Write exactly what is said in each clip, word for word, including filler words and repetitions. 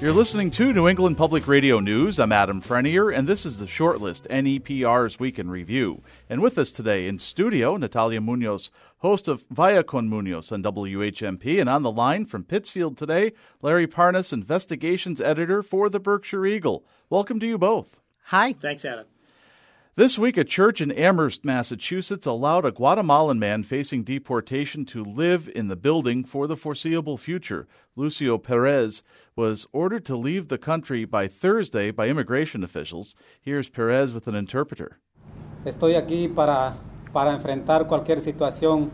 You're listening to New England Public Radio News. I'm Adam Frenier, and this is the Shortlist, N E P R's Week in Review. And with us today in studio, Natalia Munoz, host of Vaya con Munoz on W H M P, and on the line from Pittsfield today, Larry Parnas, investigations editor for the Berkshire Eagle. Welcome to you both. Hi. Thanks, Adam. This week, a church in Amherst, Massachusetts, allowed a Guatemalan man facing deportation to live in the building for the foreseeable future. Lucio Perez was ordered to leave the country by Thursday by immigration officials. Here's Perez with an interpreter. Estoy aquí para, para enfrentar cualquier situación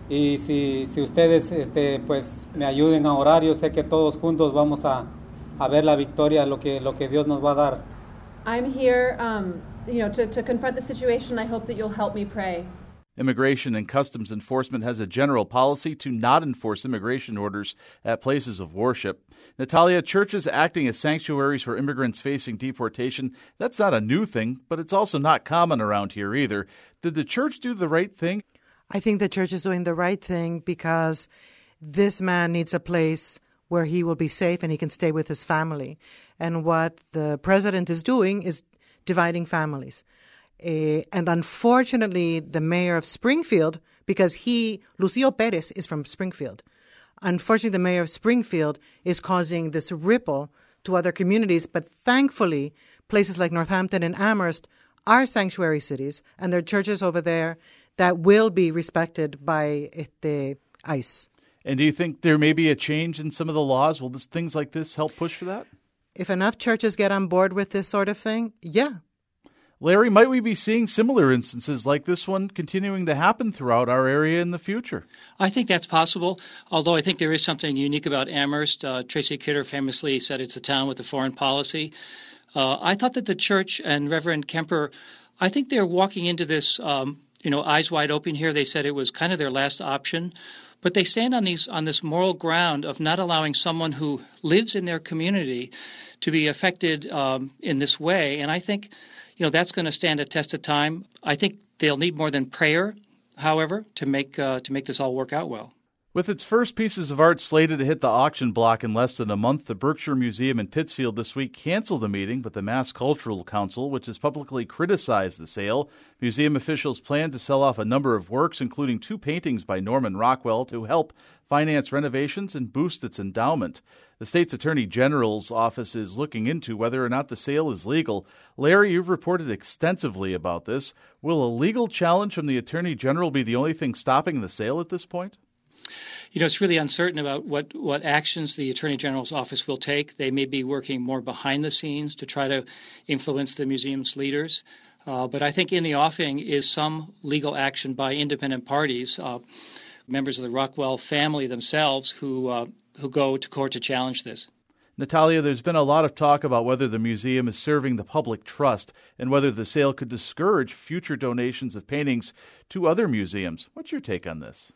y si, si ustedes este, pues, me ayuden a orar, yo sé que todos juntos vamos a, a ver la victoria, lo que, lo que Dios nos va a dar. I'm here um, you know, to, to confront the situation. I hope that you'll help me pray. Immigration and Customs Enforcement has a general policy to not enforce immigration orders at places of worship. Natalia, churches acting as sanctuaries for immigrants facing deportation, that's not a new thing, but it's also not common around here either. Did the church do the right thing? I think the church is doing the right thing because this man needs a place where he will be safe and he can stay with his family. And what the president is doing is dividing families. Uh, and unfortunately, the mayor of Springfield, because he, Lucio Perez, is from Springfield. Unfortunately, the mayor of Springfield is causing this ripple to other communities. But thankfully, places like Northampton and Amherst are sanctuary cities, and there are churches over there that will be respected by the ICE. And do you think there may be a change in some of the laws? Will this, things like this help push for that? If enough churches get on board with this sort of thing, yeah. Larry, might we be seeing similar instances like this one continuing to happen throughout our area in the future? I think that's possible, although I think there is something unique about Amherst. Uh, Tracy Kidder famously said it's a town with a foreign policy. Uh, I thought that the church and Reverend Kemper, I think they're walking into this, um, you know, eyes wide open here. They said it was kind of their last option. But they stand on these on this moral ground of not allowing someone who lives in their community to be affected um, in this way. And I think, you know, that's going to stand a test of time. I think they'll need more than prayer, however, to make uh, to make this all work out well. With its first pieces of art slated to hit the auction block in less than a month, the Berkshire Museum in Pittsfield this week canceled a meeting with the Mass Cultural Council, which has publicly criticized the sale. Museum officials plan to sell off a number of works, including two paintings by Norman Rockwell, to help finance renovations and boost its endowment. The state's Attorney General's office is looking into whether or not the sale is legal. Larry, you've reported extensively about this. Will a legal challenge from the Attorney General be the only thing stopping the sale at this point? You know, it's really uncertain about what, what actions the Attorney General's office will take. They may be working more behind the scenes to try to influence the museum's leaders. Uh, but I think in the offing is some legal action by independent parties, uh, members of the Rockwell family themselves, who uh, who go to court to challenge this. Natalia, there's been a lot of talk about whether the museum is serving the public trust and whether the sale could discourage future donations of paintings to other museums. What's your take on this?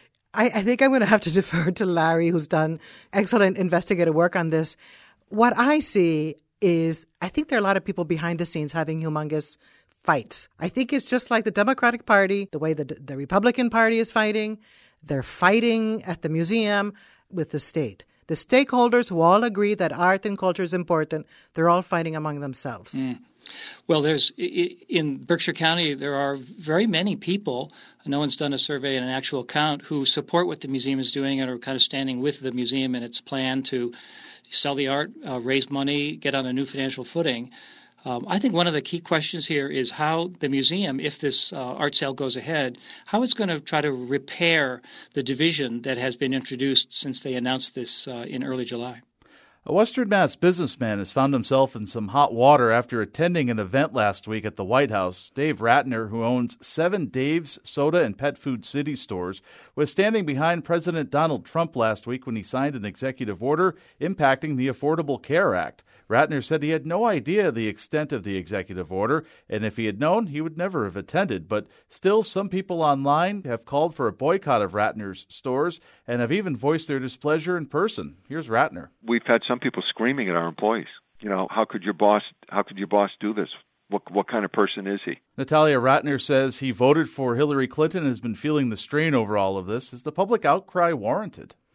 I, I think I'm going to have to defer to Larry, who's done excellent investigative work on this. What I see is I think there are a lot of people behind the scenes having humongous fights. I think it's just like the Democratic Party, the way the, the Republican Party is fighting. They're fighting at the museum with the state. The stakeholders who all agree that art and culture is important, they're all fighting among themselves. Mm. Well, there's in Berkshire County, there are very many people, no one's done a survey and an actual count, who support what the museum is doing and are kind of standing with the museum in its plan to sell the art, uh, raise money, get on a new financial footing. Um, I think one of the key questions here is how the museum, if this uh, art sale goes ahead, how it's going to try to repair the division that has been introduced since they announced this uh, in early July. A Western Mass businessman has found himself in some hot water after attending an event last week at the White House. Dave Ratner, who owns seven Dave's Soda and Pet Food City stores, was standing behind President Donald Trump last week when he signed an executive order impacting the Affordable Care Act. Ratner said he had no idea the extent of the executive order, and if he had known, he would never have attended. But still, some people online have called for a boycott of Ratner's stores and have even voiced their displeasure in person. Here's Ratner. We've had some people screaming at our employees. You know, how could your boss, how could your boss do this? What what kind of person is he? Natalia, Ratner says he voted for Hillary Clinton and has been feeling the strain over all of this. Is the public outcry warranted?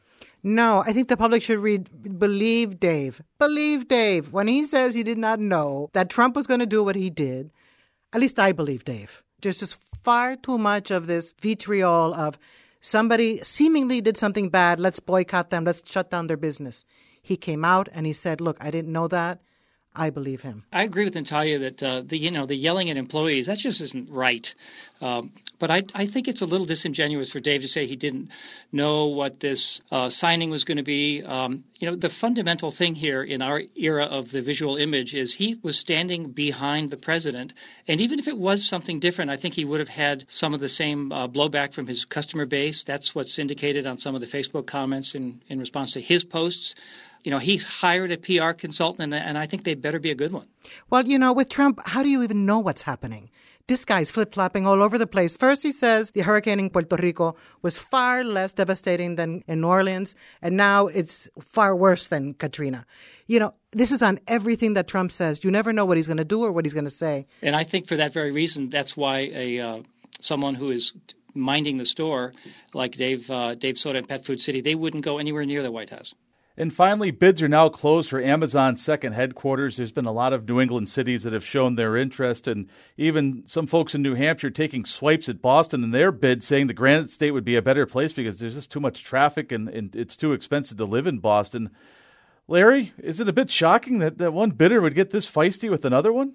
No, I think the public should read, believe Dave. Believe Dave. When he says he did not know that Trump was going to do what he did, at least I believe Dave. There's just far too much of this vitriol of somebody seemingly did something bad. Let's boycott them. Let's shut down their business. He came out and he said, look, I didn't know that. I believe him. I agree with Natalia that uh, the you know the yelling at employees, that just isn't right. Um, but I I think it's a little disingenuous for Dave to say he didn't know what this uh, signing was going to be. Um, you know, the fundamental thing here in our era of the visual image is he was standing behind the president, and even if it was something different, I think he would have had some of the same uh, blowback from his customer base. That's what's indicated on some of the Facebook comments in, in response to his posts. You know, he's hired a P R consultant, and, and I think they better be a good one. Well, you know, with Trump, how do you even know what's happening? This guy's flip-flopping all over the place. First, he says the hurricane in Puerto Rico was far less devastating than in New Orleans, and now it's far worse than Katrina. You know, this is on everything that Trump says. You never know what he's going to do or what he's going to say. And I think for that very reason, that's why a uh, someone who is minding the store, like Dave, uh, Dave Soda and Pet Food City, they wouldn't go anywhere near the White House. And finally, bids are now closed for Amazon's second headquarters. There's been a lot of New England cities that have shown their interest, and even some folks in New Hampshire taking swipes at Boston in their bid, saying the Granite State would be a better place because there's just too much traffic and, and it's too expensive to live in Boston. Larry, is it a bit shocking that, that one bidder would get this feisty with another one?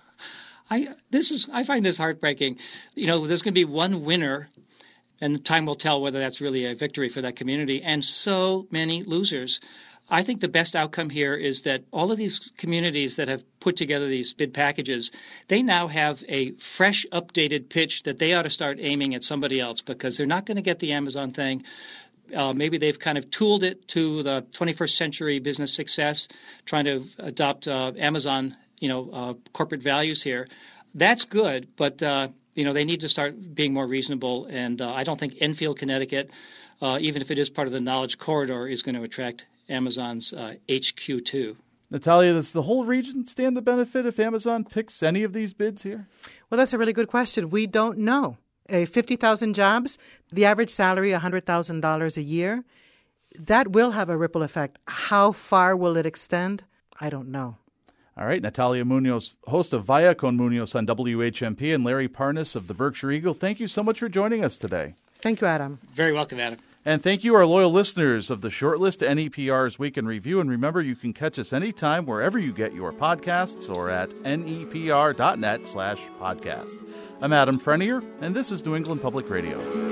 I this is I find this heartbreaking. You know, there's going to be one winner, and time will tell whether that's really a victory for that community, and so many losers. I think the best outcome here is that all of these communities that have put together these bid packages, they now have a fresh, updated pitch that they ought to start aiming at somebody else because they're not going to get the Amazon thing. Uh, maybe they've kind of tooled it to the twenty-first century business success, trying to adopt uh, Amazon, you know, uh, corporate values here. That's good, but uh, you know, they need to start being more reasonable. And uh, I don't think Enfield, Connecticut, uh, even if it is part of the Knowledge Corridor, is going to attract Amazon's uh, H Q two. Natalia, does the whole region stand to benefit if Amazon picks any of these bids here? Well, that's a really good question. We don't know. Uh, fifty thousand jobs, the average salary one hundred thousand dollars a year. That will have a ripple effect. How far will it extend? I don't know. All right, Natalia Munoz, host of Via con Munoz on W H M P, and Larry Parnas of the Berkshire Eagle, thank you so much for joining us today. Thank you, Adam. Very welcome, Adam. And thank you, our loyal listeners of the Shortlist N E P R's Week in Review. And remember, you can catch us anytime wherever you get your podcasts or at nepr.net slash podcast. I'm Adam Frenier, and this is New England Public Radio.